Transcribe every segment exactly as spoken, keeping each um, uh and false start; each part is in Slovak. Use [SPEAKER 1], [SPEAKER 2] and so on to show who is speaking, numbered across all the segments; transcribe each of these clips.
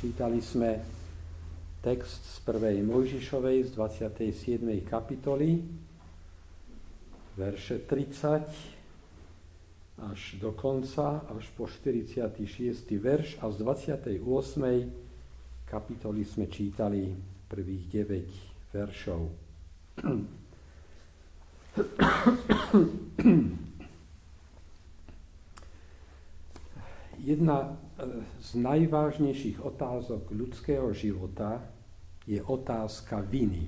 [SPEAKER 1] Čítali sme text z prvej Mojžišovej z dvadsiatej siedmej kapitoly, verše tridsať až do konca, až po štyridsiaty šiesty verš, a z dvadsiatej ôsmej kapitoly sme čítali prvých deväť veršov. Jedna z najvážnejších otázok ľudského života je otázka viny.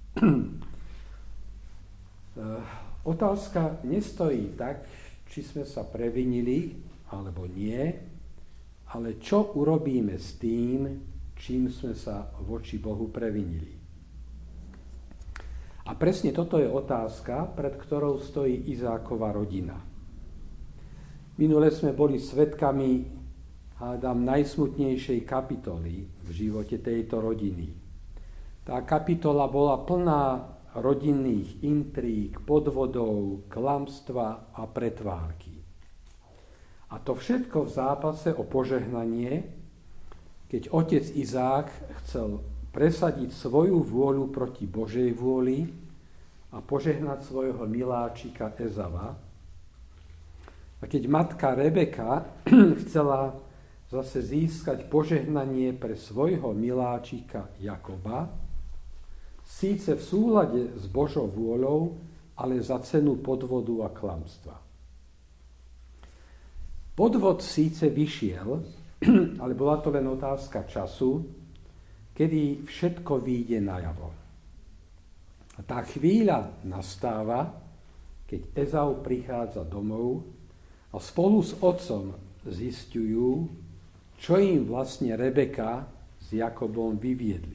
[SPEAKER 1] Otázka nestojí tak, či sme sa previnili alebo nie, ale čo urobíme s tým, čím sme sa voči Bohu previnili. A presne toto je otázka, pred ktorou stojí Izákova rodina. Minule sme boli svedkami, hádam, najsmutnejšej kapitoly v živote tejto rodiny. Tá kapitola bola plná rodinných intríg, podvodov, klamstva a pretvárky. A to všetko v zápase o požehnanie, keď otec Izák chcel presadiť svoju vôľu proti Božej vôli a požehnať svojho miláčika Ezava. A keď matka Rebeka chcela zase získať požehnanie pre svojho miláčika Jakoba, síce v súlade s Božou vôľou, ale za cenu podvodu a klamstva. Podvod síce vyšiel, ale bola to len otázka času, kedy všetko vyjde najavo. A tá chvíľa nastáva, keď Ezau prichádza domov a spolu s otcom zisťujú, čo im vlastne Rebeka s Jakobom vyviedli.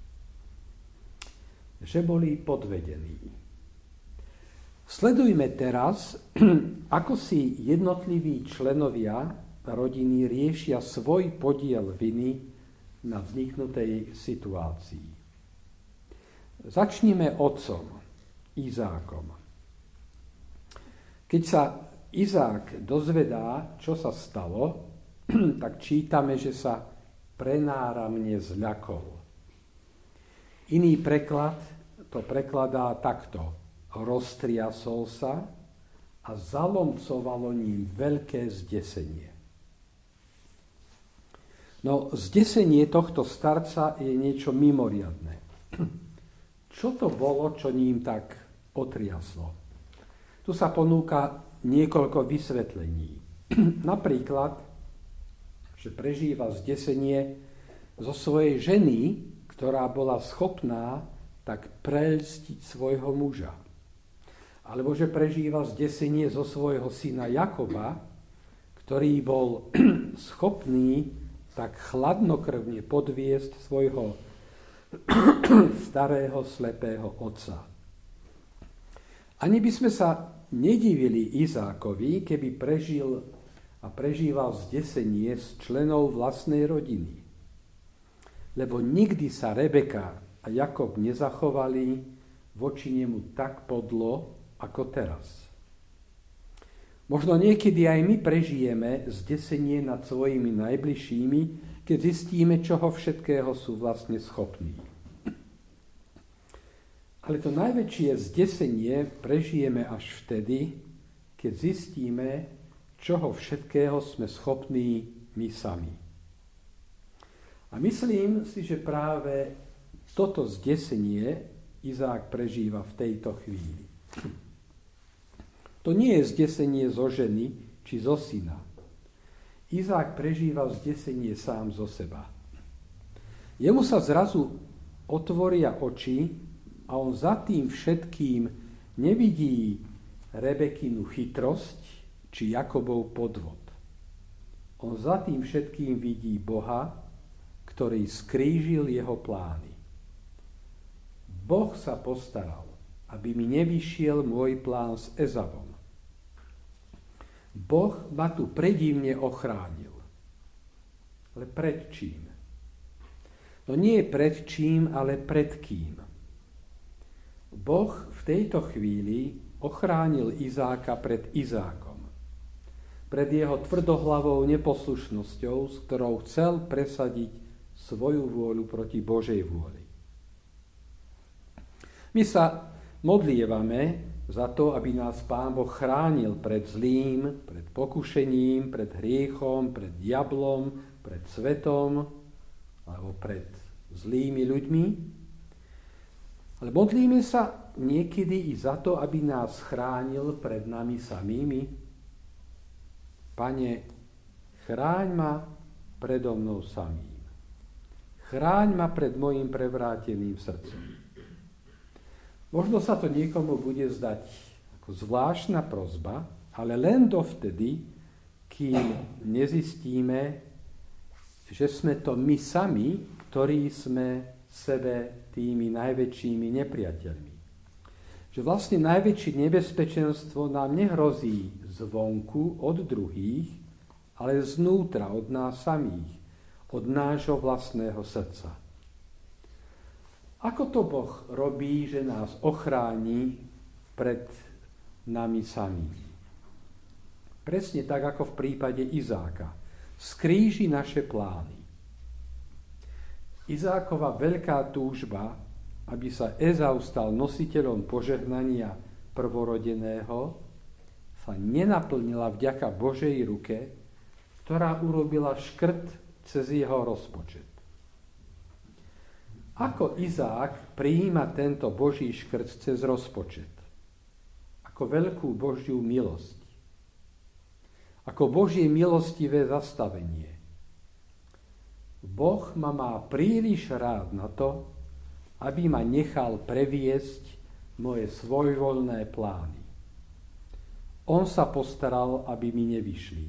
[SPEAKER 1] Že boli podvedení. Sledujme teraz, ako si jednotliví členovia rodiny riešia svoj podiel viny na vzniknutej situácii. Začnime otcom, Izákom. Keď sa Izák dozvedá, čo sa stalo, tak čítame, že sa prenáramne zľakol. Iný preklad to prekladá takto. Roztriasol sa a zalomcovalo ním veľké zdesenie. No, zdesenie tohto starca je niečo mimoriadne. Čo to bolo, čo ním tak otriaslo? Tu sa ponúka niekoľko vysvetlení. Napríklad, že prežíva zdesenie zo svojej ženy, ktorá bola schopná tak preľstiť svojho muža. Alebo že prežíva zdesenie zo svojho syna Jakoba, ktorý bol schopný tak chladnokrvne podviesť svojho starého slepého otca. Ani by sme sa nedivili Izákovi, keby prežil a prežíval zdesenie z členov vlastnej rodiny. Lebo nikdy sa Rebeka a Jakob nezachovali voči nemu tak podlo, ako teraz. Možno niekedy aj my prežijeme zdesenie nad svojimi najbližšími, keď zistíme, čoho všetkého sú vlastne schopní. Ale to najväčšie zdesenie prežijeme až vtedy, keď zistíme, čoho všetkého sme schopní my sami. A myslím si, že práve toto zdesenie Izák prežíva v tejto chvíli. To nie je zdesenie zo ženy či zo syna. Izák prežíva zdesenie sám zo seba. Jemu sa zrazu otvoria oči a on za tým všetkým nevidí Rebekinu chytrosť či Jakobov podvod. On za tým všetkým vidí Boha, ktorý skrížil jeho plány. Boh sa postaral, aby mi nevyšiel môj plán s Ezavom. Boh ma tu predivne ochránil. Ale pred čím? No nie pred čím, ale pred kým. Boh v tejto chvíli ochránil Izáka pred Izákom. Pred jeho tvrdohlavou neposlušnosťou, s ktorou chcel presadiť svoju vôľu proti Božej vôli. My sa modlievame za to, aby nás Pán Boh chránil pred zlým, pred pokušením, pred hriechom, pred diablom, pred svetom alebo pred zlými ľuďmi. Ale modlíme sa niekedy i za to, aby nás chránil pred nami samými. Pane, chráň ma predo mnou samým. Chráň ma pred mojim prevráteným srdcom. Možno sa to niekomu bude zdať ako zvláštna prosba, ale len dovtedy, kým nezistíme, že sme to my sami, ktorí sme sebe tými najväčšími nepriateľmi. Že vlastne najväčšie nebezpečenstvo nám nehrozí zvonku od druhých, ale znútra od nás samých, od nášho vlastného srdca. Ako to Boh robí, že nás ochráni pred nami samými? Presne tak, ako v prípade Izáka. Skríži naše plány. Izákova veľká túžba, aby sa Ezau stal nositeľom požehnania prvorodeného, sa nenaplnila vďaka Božej ruke, ktorá urobila škrt cez jeho rozpočet. Ako Izák prijíma tento Boží škrt cez rozpočet? Ako veľkú Božiu milosť. Ako Božie milostivé zastavenie. Boh ma má príliš rád na to, aby ma nechal previesť moje svojvoľné plány. On sa postaral, aby mi nevyšli.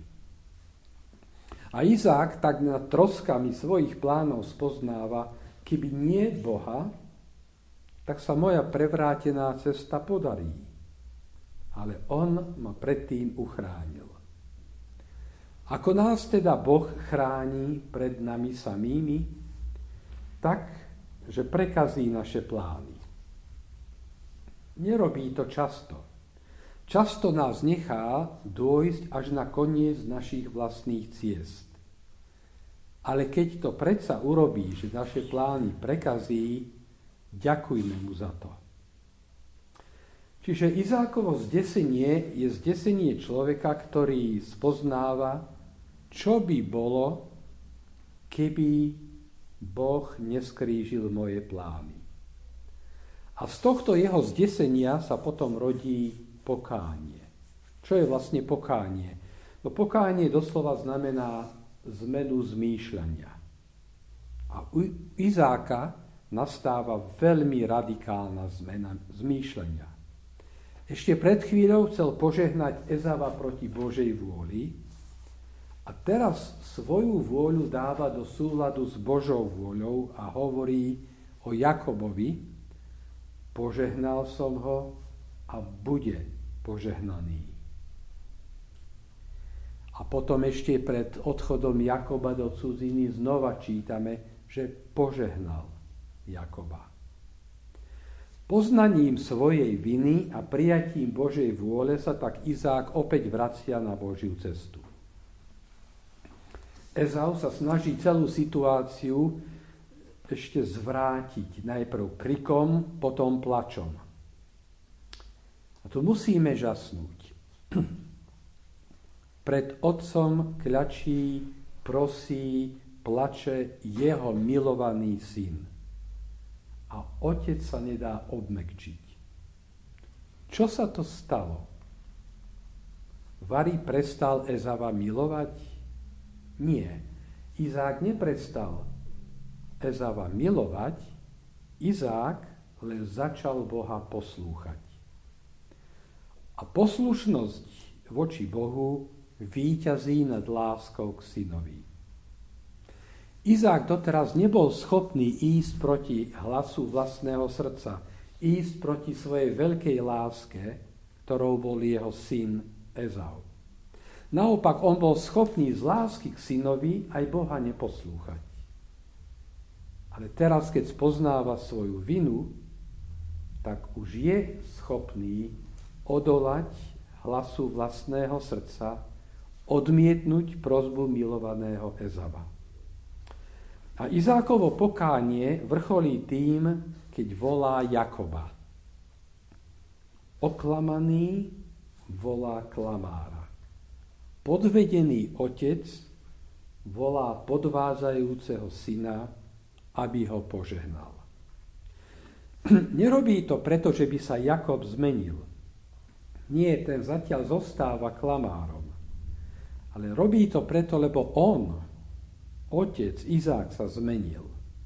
[SPEAKER 1] A Izák tak nad troskami svojich plánov spoznáva, keby nie Boha, tak sa moja prevrátená cesta podarí. Ale on ma predtým uchránil. Ako nás teda Boh chráni pred nami samými, tak, že prekazí naše plány. Nerobí to často. Často nás nechá dôjsť až na koniec našich vlastných ciest. Ale keď to predsa urobí, že naše plány prekazí, ďakujme mu za to. Čiže Izákovo zdesenie je zdesenie človeka, ktorý spoznáva, čo by bolo, keby Boh neskrížil moje plány. A z tohto jeho zdesenia sa potom rodí pokánie. Čo je vlastne pokánie? No pokánie doslova znamená zmenu zmýšľania. A u Izáka nastáva veľmi radikálna zmena zmýšľania. Ešte pred chvíľou chcel požehnať Ezava proti Božej vôli a teraz svoju vôľu dáva do súladu s Božou vôľou a hovorí o Jakobovi: požehnal som ho a bude požehnaný. A potom ešte pred odchodom Jakoba do cudziny znova čítame, že požehnal Jakoba. Poznaním svojej viny a prijatím Božej vôle sa tak Izák opäť vracia na Božiu cestu. Ezau sa snaží celú situáciu ešte zvrátiť. Najprv krikom, potom plačom. A tu musíme žasnúť. Pred otcom kľačí, prosí, plače jeho milovaný syn. A otec sa nedá obmekčiť. Čo sa to stalo? Vari prestal Ezava milovať? Nie. Izák neprestal Ezava milovať, Izák len začal Boha poslúchať. A poslušnosť voči Bohu víťazí nad láskou k synovi. Izák doteraz nebol schopný ísť proti hlasu vlastného srdca, ísť proti svojej veľkej láske, ktorou bol jeho syn Ezau. Naopak, on bol schopný z lásky k synovi aj Boha neposlúchať. Ale teraz, keď spoznáva svoju vinu, tak už je schopný odolať hlasu vlastného srdca, odmietnúť prosbu milovaného Ezava. A Izákovo pokánie vrcholí tým, keď volá Jakoba. Oklamaný volá klamára. Podvedený otec volá podvádzajúceho syna, aby ho požehnal. Nerobí to preto, že by sa Jakob zmenil. Nie, ten zatiaľ zostáva klamárom. Ale robí to preto, lebo on, otec Izák, sa zmenil.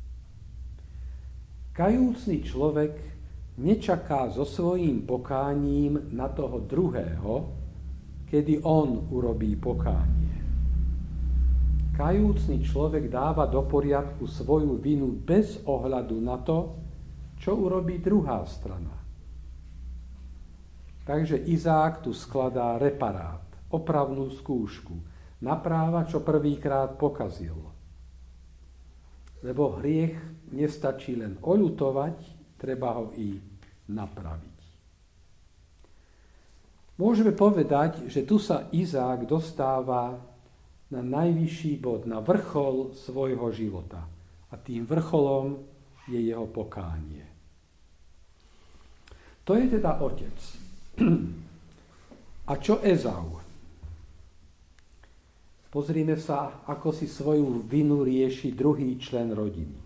[SPEAKER 1] Kajúcny človek nečaká so svojím pokáním na toho druhého, kedy on urobí pokánie. Kajúcny človek dáva do poriadku svoju vinu bez ohľadu na to, čo urobí druhá strana. Takže Izák tu skladá reparát, opravnú skúšku, napráva, čo prvýkrát pokazil. Lebo hriech nestačí len oľutovať, treba ho i napraviť. Môžeme povedať, že tu sa Izák dostáva na najvyšší bod, na vrchol svojho života. A tým vrcholom je jeho pokánie. To je teda otec. A čo Ezau? Pozrime sa, ako si svoju vinu rieši druhý člen rodiny.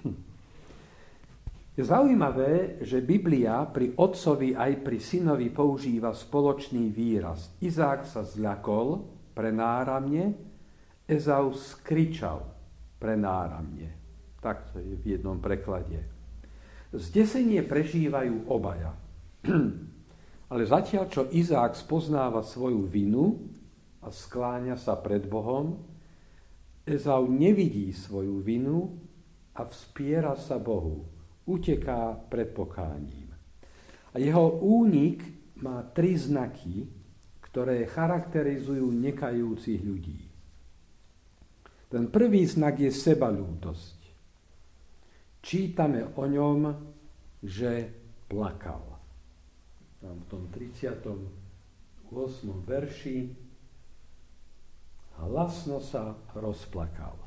[SPEAKER 1] Je zaujímavé, že Biblia pri otcovi aj pri synovi používa spoločný výraz. Izák sa zľakol prenáramne, Ezau skričal prenáramne. Tak to je v jednom preklade. Zdesenie prežívajú obaja. Ale zatiaľ, čo Izák spoznáva svoju vinu a skláňa sa pred Bohom, Ezau nevidí svoju vinu a vspiera sa Bohu. Uteká pred pokáním. A jeho únik má tri znaky, ktoré charakterizujú nekajúcich ľudí. Ten prvý znak je sebalútosť. Čítame o ňom, že plakal. Tam v tom tridsiatom ôsmom verši hlasno sa rozplakal.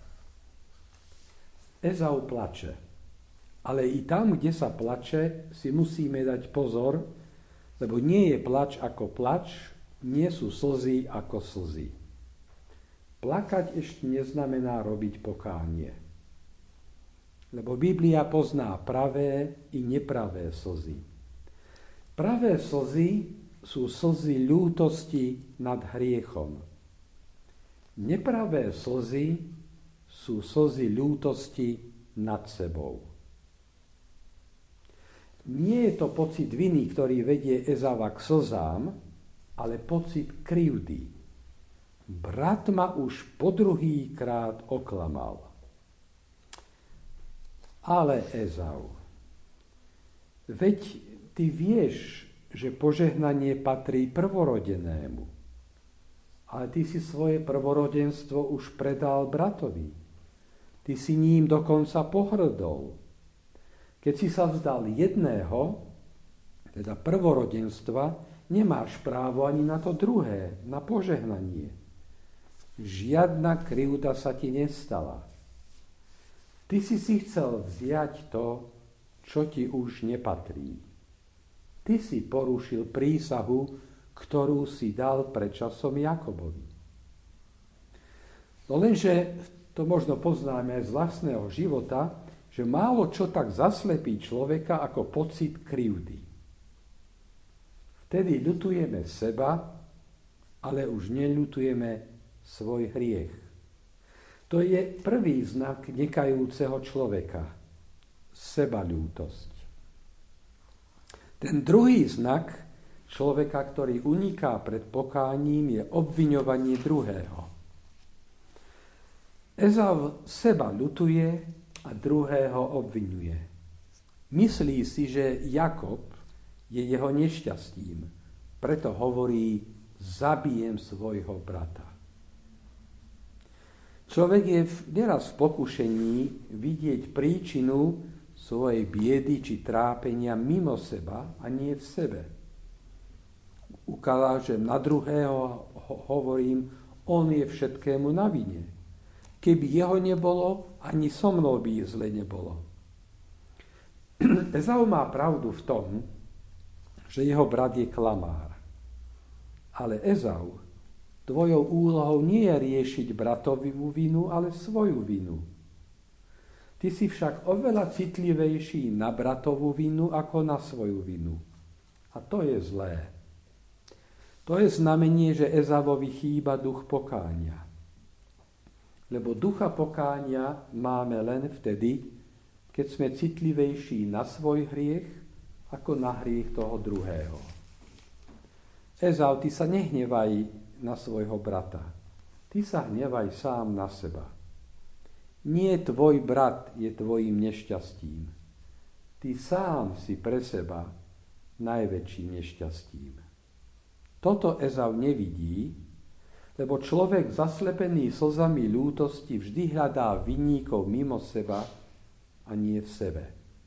[SPEAKER 1] Ezau plače. Ale i tam, kde sa plače, si musíme dať pozor, lebo nie je plač ako plač, nie sú slzy ako slzy. Plakať ešte neznamená robiť pokánie. Lebo Biblia pozná pravé i nepravé slzy. Pravé slzy sú slzy ľútosti nad hriechom. Nepravé slzy sú slzy ľútosti nad sebou. Nie je to pocit viny, ktorý vedie Ezava k slzám, ale pocit krivdy. Brat ma už po druhý krát oklamal. Ale Ezau, veď ty vieš, že požehnanie patrí prvorodenému. Ale ty si svoje prvorodenstvo už predal bratovi. Ty si ním dokonca pohrdol. Keď si sa vzdal jedného, teda prvorodenstva, nemáš právo ani na to druhé, na požehnanie. Žiadna krivda sa ti nestala. Ty si si chcel vziať to, čo ti už nepatrí. Ty si porušil prísahu, ktorú si dal pred časom Jakobovi. No lenže to možno poznáme z vlastného života, že málo čo tak zaslepí človeka ako pocit krivdy. Vtedy ľutujeme seba, ale už neľutujeme svoj hriech. To je prvý znak nekajúceho človeka. Sebaľútosť. Ten druhý znak človeka, ktorý uniká pred pokáním, je obviňovanie druhého. Ezau seba ľutuje a druhého obviňuje. Myslí si, že Jakob je jeho nešťastím. Preto hovorí, zabijem svojho brata. Človek je neraz v pokušení vidieť príčinu svojej biedy či trápenia mimo seba a nie v sebe. Ukážem na druhého, hovorím, on je všetkému na vine. Keby jeho nebolo, ani so mnou by zle nebolo. Ezau má pravdu v tom, že jeho brat je klamár. Ale Ezau, tvojou úlohou nie je riešiť bratovú vinu, ale svoju vinu. Ty si však oveľa citlivejší na bratovú vinu ako na svoju vinu. A to je zlé. To je znamenie, že Ezavovi chýba duch pokánia. Lebo ducha pokánia máme len vtedy, keď sme citlivejší na svoj hriech ako na hriech toho druhého. Ezau, ty sa nehnevaj na svojho brata. Ty sa hnevaj sám na seba. Nie tvoj brat je tvojim nešťastím. Ty sám si pre seba najväčším nešťastím. Toto Ezau nevidí, lebo človek zaslepený slzami ľútosti vždy hľadá vinníkov mimo seba a nie v sebe.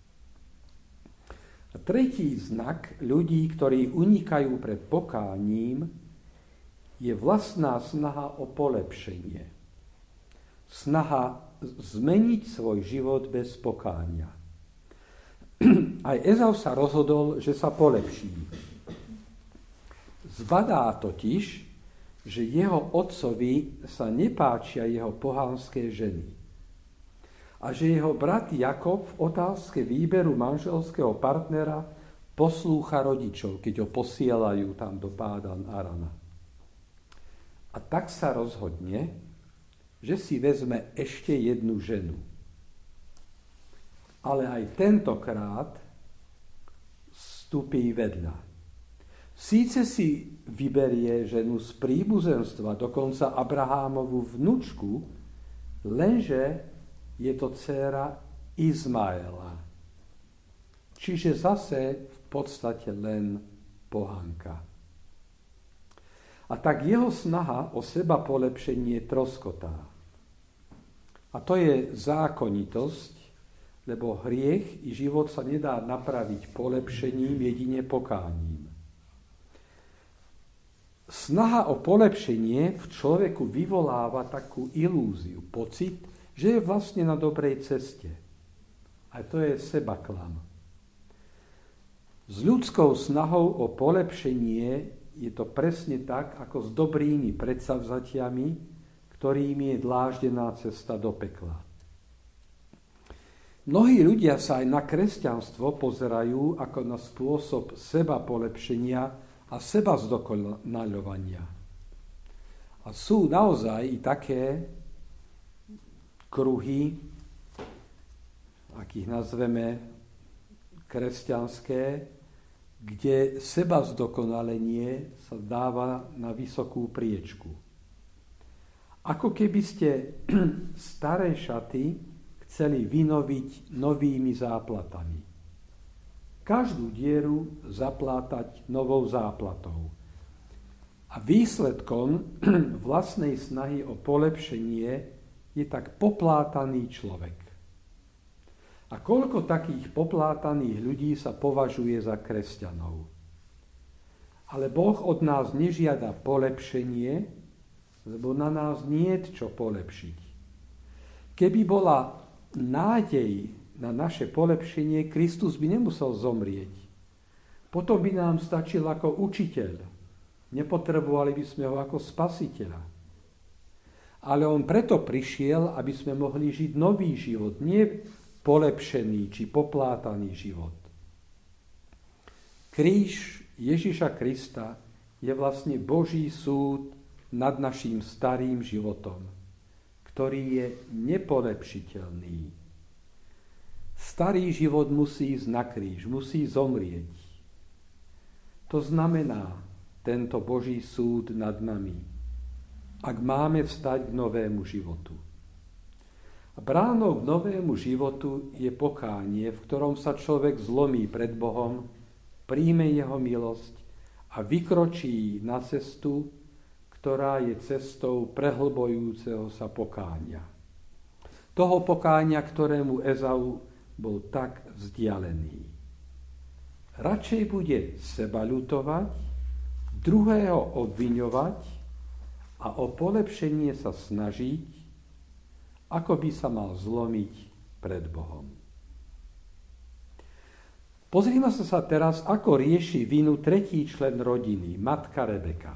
[SPEAKER 1] A tretí znak ľudí, ktorí unikajú pred pokáním, je vlastná snaha o polepšenie. Snaha zmeniť svoj život bez pokánia. Aj Ezau sa rozhodol, že sa polepší. Zbadá totiž, že jeho otcovi sa nepáčia jeho pohanské ženy. A že jeho brat Jakob v otázke výberu manželského partnera poslúcha rodičov, keď ho posielajú tam do Pádan Arana. A tak sa rozhodne, že si vezme ešte jednu ženu. Ale aj tentokrát vstupí vedľa. Síce si vyberie ženu z príbuzenstva, dokonca Abrahámovu vnučku, lenže je to dcéra Izmaela. Čiže zase v podstate len pohanka. A tak jeho snaha o seba polepšenie troskotá. A to je zákonitosť, lebo hriech i život sa nedá napraviť polepšením, jedine pokáním. Snaha o polepšenie v človeku vyvoláva takú ilúziu, pocit, že je vlastne na dobrej ceste. A to je sebaklam. S ľudskou snahou o polepšenie je to presne tak, ako s dobrými predsavzatiami, ktorými je dláždená cesta do pekla. Mnohí ľudia sa aj na kresťanstvo pozerajú ako na spôsob seba polepšenia a seba zdokonaľovania. A sú naozaj i také kruhy, akých nazveme kresťanské, kde seba zdokonalenie sa dáva na vysokú priečku. Ako keby ste staré šaty chceli vynoviť novými záplatami. Každú dieru zaplátať novou záplatou. A výsledkom vlastnej snahy o polepšenie je tak poplátaný človek. A koľko takých poplátaných ľudí sa považuje za kresťanov? Ale Boh od nás nežiada polepšenie, lebo na nás niet čo polepšiť. Keby bola nádej na naše polepšenie, Kristus by nemusel zomrieť. Potom by nám stačil ako učiteľ. Nepotrebovali by sme ho ako spasiteľa. Ale on preto prišiel, aby sme mohli žiť nový život, nie polepšený či poplátaný život. Kríž Ježiša Krista je vlastne Boží súd nad naším starým životom, ktorý je nepolepšiteľný. Starý život musí ísť na kríž, musí zomrieť. To znamená tento Boží súd nad nami, ak máme vstať k novému životu. A bránou k novému životu je pokánie, v ktorom sa človek zlomí pred Bohom, príjme jeho milosť a vykročí na cestu, ktorá je cestou prehlbojúceho sa pokánia. Toho pokánia, ktorému Ezau bol tak vzdialený. Radšej bude seba ľutovať, druhého obviňovať a o polepšenie sa snažiť, ako by sa mal zlomiť pred Bohom. Pozrime sa teraz, ako rieši vinu tretí člen rodiny, matka Rebeka.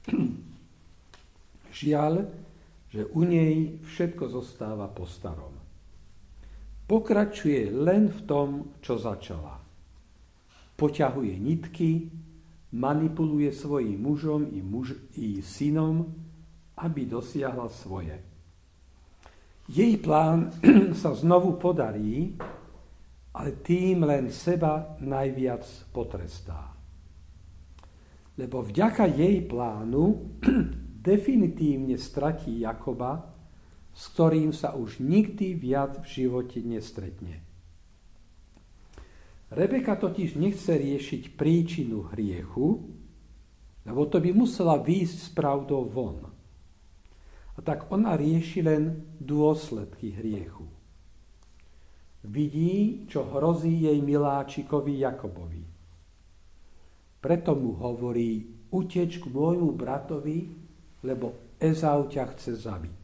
[SPEAKER 1] Žiaľ, že u nej všetko zostáva po starom. Pokračuje len v tom, čo začala. Poťahuje nitky, manipuluje svojím mužom i, muž, i synom, aby dosiahla svoje. Jej plán sa znovu podarí, ale tým len seba najviac potrestá. Lebo vďaka jej plánu definitívne stratí Jakoba, s ktorým sa už nikdy viac v živote nestretne. Rebeka totiž nechce riešiť príčinu hriechu, lebo to by musela výjsť s pravdou von. A tak ona rieši len dôsledky hriechu. Vidí, čo hrozí jej miláčikovi Jakobovi. Preto mu hovorí: uteč k môjmu bratovi, lebo Ezau ťa chce zabiť.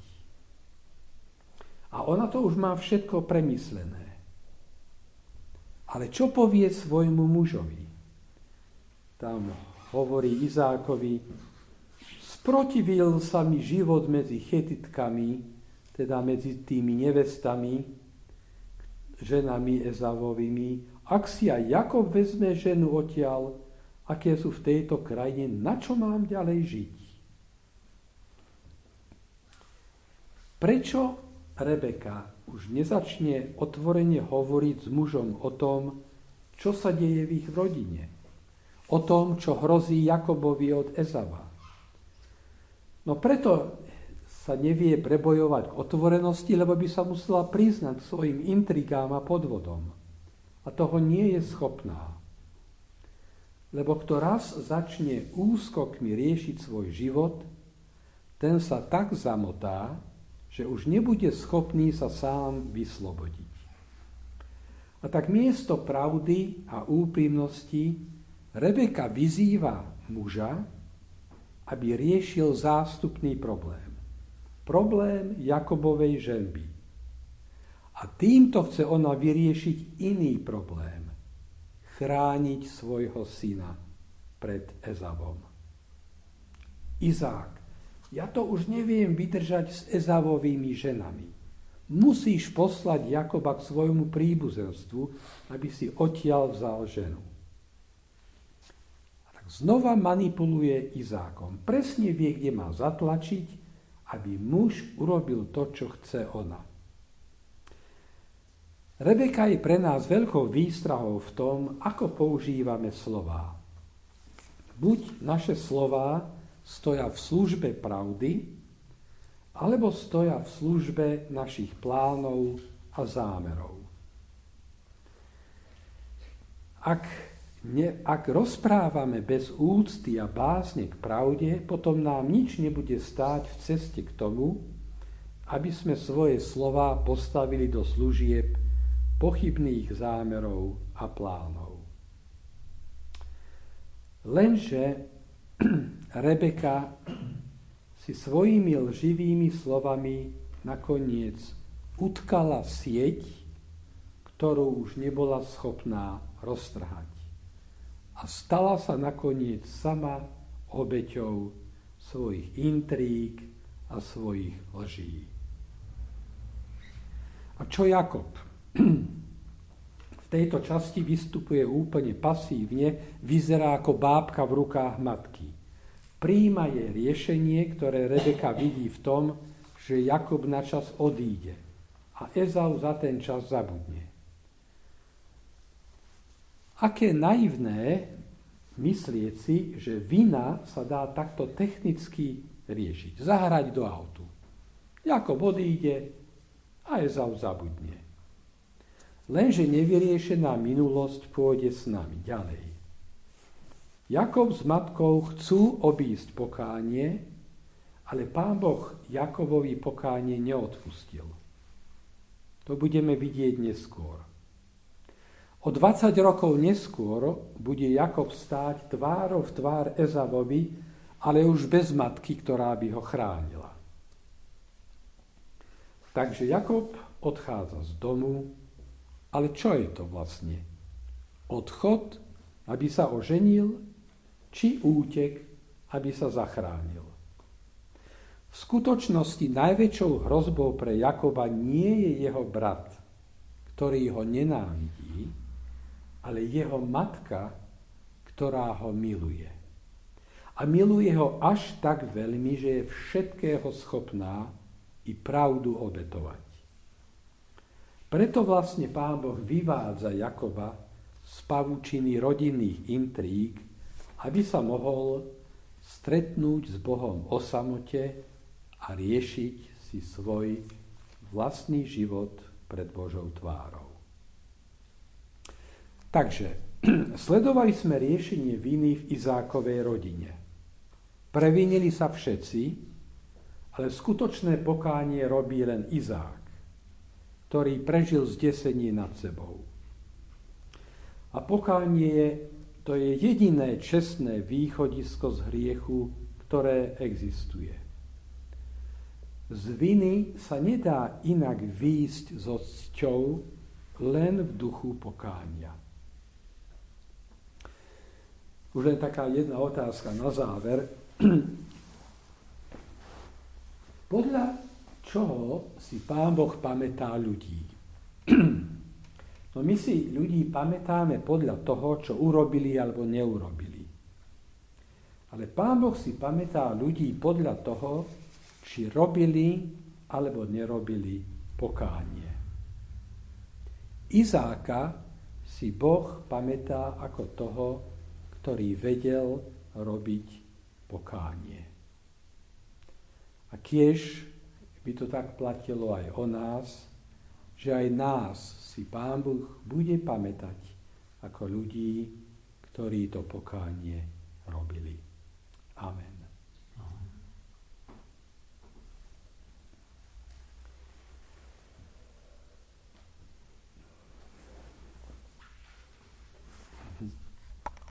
[SPEAKER 1] A ona to už má všetko premyslené. Ale čo povie svojmu mužovi? Tam hovorí Izákovi: sprotivil sa mi život medzi Chetitkami, teda medzi tými nevestami, ženami Ezavovými. Ak si aj Jakob vezme ženu odtiaľ, aké sú v tejto krajine, na čo mám ďalej žiť? Prečo Rebeka už nezačne otvorene hovoriť s mužom o tom, čo sa deje v ich rodine? O tom, čo hrozí Jakobovi od Ezava? No preto sa nevie prebojovať k otvorenosti, lebo by sa musela priznať svojim intrigám a podvodom. A toho nie je schopná. Lebo kto raz začne úskokmi riešiť svoj život, ten sa tak zamotá, že už nebude schopný sa sám vyslobodiť. A tak miesto pravdy a úprimnosti Rebeka vyzýva muža, aby riešil zástupný problém. Problém Jakobovej ženby. A týmto chce ona vyriešiť iný problém. Chrániť svojho syna pred Ezavom. Izák, ja to už neviem vydržať s Ezavovými ženami. Musíš poslať Jakoba k svojmu príbuzenstvu, aby si odtiaľ vzal ženu. A tak znova manipuluje Izákom. Presne vie, kde má zatlačiť, aby muž urobil to, čo chce ona. Rebeka je pre nás veľkou výstrahou v tom, ako používame slová. Buď naše slová stoja v službe pravdy, alebo stoja v službe našich plánov a zámerov. Ak, ne, ak rozprávame bez úcty a básne k pravde, potom nám nič nebude stáť v ceste k tomu, aby sme svoje slová postavili do služieb pochybných zámerov a plánov. Lenže Rebeka si svojimi lživými slovami nakoniec utkala sieť, ktorú už nebola schopná roztrhať. A stala sa nakoniec sama obeťou svojich intríg a svojich lží. A čo Jakob? V tejto časti vystupuje úplne pasívne, vyzerá ako bábka v rukách matky. Prijíma jej riešenie, ktoré Rebeka vidí v tom, že Jakob na čas odíde a Ezau za ten čas zabudne. Aké naivné myslieť si, že vina sa dá takto technicky riešiť. Zahrať do autu. Jakob odíde a Ezau zabudne. Lenže nevyriešená minulosť pôjde s nami ďalej. Jakob s matkou chcú obísť pokánie, ale Pán Boh Jakobovi pokánie neodpustil. To budeme vidieť neskôr. O dvadsať rokov neskôr bude Jakob stáť tvárou v tvár Ezavovi, ale už bez matky, ktorá by ho chránila. Takže Jakob odchádza z domu, ale čo je to vlastne? Odchod, aby sa oženil, či útek, aby sa zachránil? V skutočnosti najväčšou hrozbou pre Jakoba nie je jeho brat, ktorý ho nenávidí, ale jeho matka, ktorá ho miluje. A miluje ho až tak veľmi, že je všetkého schopná i pravdu obetovať. Preto vlastne Pán Boh vyvádza Jakoba z pavučiny rodinných intríg, aby sa mohol stretnúť s Bohom o samote a riešiť si svoj vlastný život pred Božou tvárou. Takže sledovali sme riešenie viny v Izákovej rodine. Previnili sa všetci, ale skutočné pokánie robí len Izák, ktorý prežil zdesenie nad sebou. A pokánie to je jediné čestné východisko z hriechu, ktoré existuje. Z viny sa nedá inak výjsť so cťou len v duchu pokánia. Už len taká jedna otázka na záver. Podľa čoho si Pán Boh pamätá ľudí? No my si ľudí pamätáme podľa toho, čo urobili alebo neurobili. Ale Pán Boh si pamätá ľudí podľa toho, či robili alebo nerobili pokánie. Izáka si Boh pamätá ako toho, ktorý vedel robiť pokánie. A tiež by to tak platilo aj o nás, že aj nás si Pán Boh bude pamätať ako ľudí, ktorí to pokánie robili.